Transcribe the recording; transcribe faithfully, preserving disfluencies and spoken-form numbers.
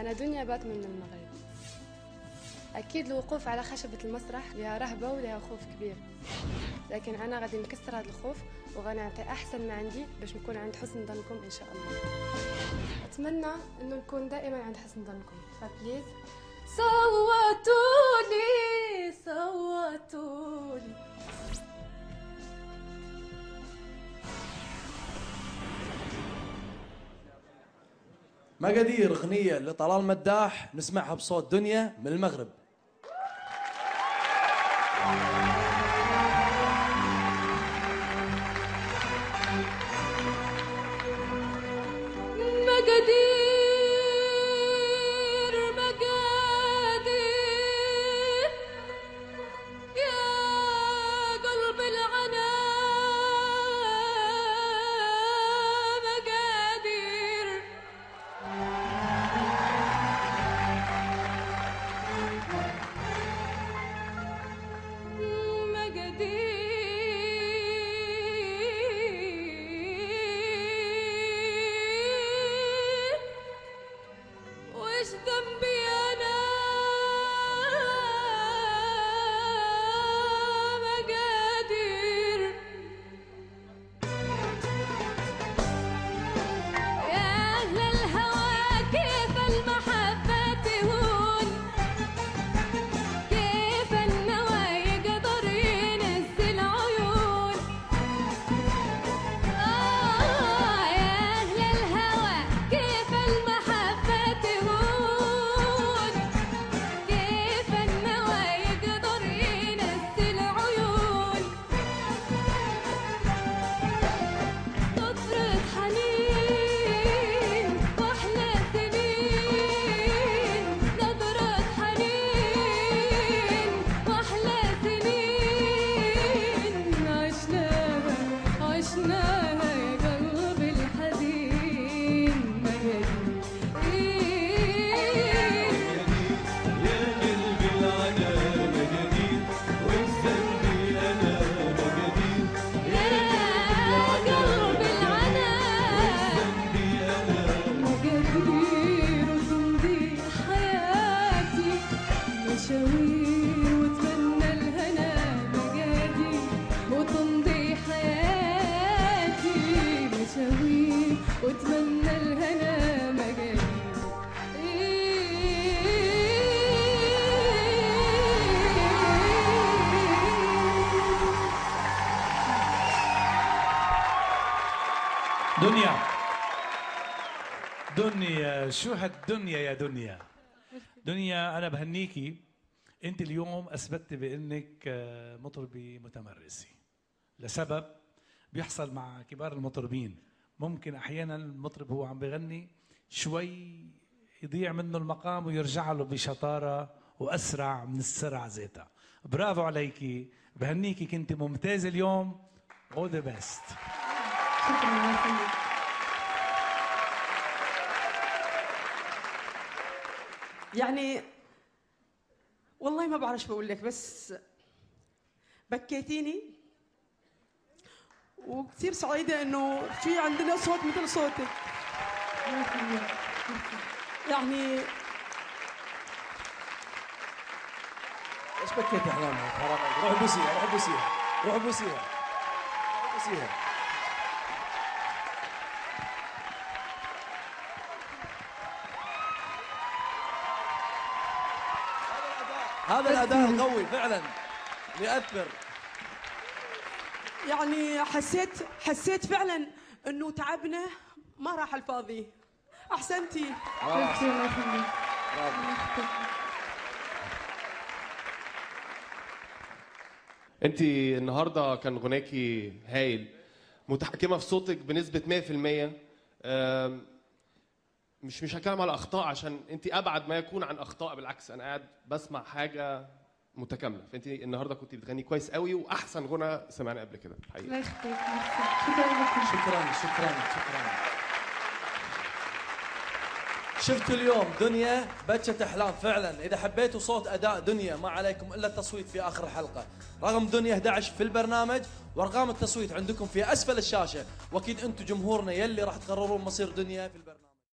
أنا دنيا بات من المغرب. أكيد الوقوف على خشبة المسرح لها رهبة ولها خوف كبير، لكن أنا غادي نكسر هذا الخوف وغنعطي أحسن ما عندي باش نكون عند حسن ظنكم إن شاء الله. أتمنى إنه نكون دائما عند حسن ظنكم، فبليز صوتولي صوتولي. مقادير أغنية لطلال مداح نسمعها بصوت دنيا من المغرب. مقادير مقادير يا قلب العنا مقادير دنيا دنيا شو هالدنيا يا دنيا دنيا، أنا بهنيكي. أنت اليوم أثبتي بأنك مطربة متمرسة لسبب بيحصل مع كبار المطربين. ممكن أحيانا المطرب هو عم بغني شوي يضيع منه المقام ويرجع له بشطارة وأسرع من السرعة ذاتها. برافو عليكي، بهنيكي، كنت ممتازة اليوم. all the best. شكرا. يعني والله ما بعرف شو بقول لك، بس بكيتيني وكثير سعيدة إنه في عندنا صوت مثل صوتك. يعني ايش بكيت يا حرام؟ حرام عليك، روح بوسيها، روح بوسيها، روح بوسيها، روح بوسيها. هذا الأداء القوي فعلا يأثر. يعني حسيت حسيت فعلا إنه تعبنا ما راح الفاضي. أحسنتي. انت النهارده كان غناكي هايل، متحكمه في صوتك بنسبه مية في المية. مش مش هتكلم على اخطاء عشان انت ابعد ما يكون عن اخطاء، بالعكس انا قاعد بسمع حاجه متكامله. فانت النهارده كنت بتغني كويس قوي، واحسن غنى سمعنا قبل كده حقيقي. الله يخليك. شكرا شكرا شكرا. شفتوا اليوم دنيا بكت احلام فعلا. اذا حبيتوا صوت اداء دنيا ما عليكم الا التصويت في اخر الحلقه. رقم دنيا احد عشر في البرنامج، وارقام التصويت عندكم في اسفل الشاشه، واكيد انتم جمهورنا يلي راح تقررون مصير دنيا في البرنامج.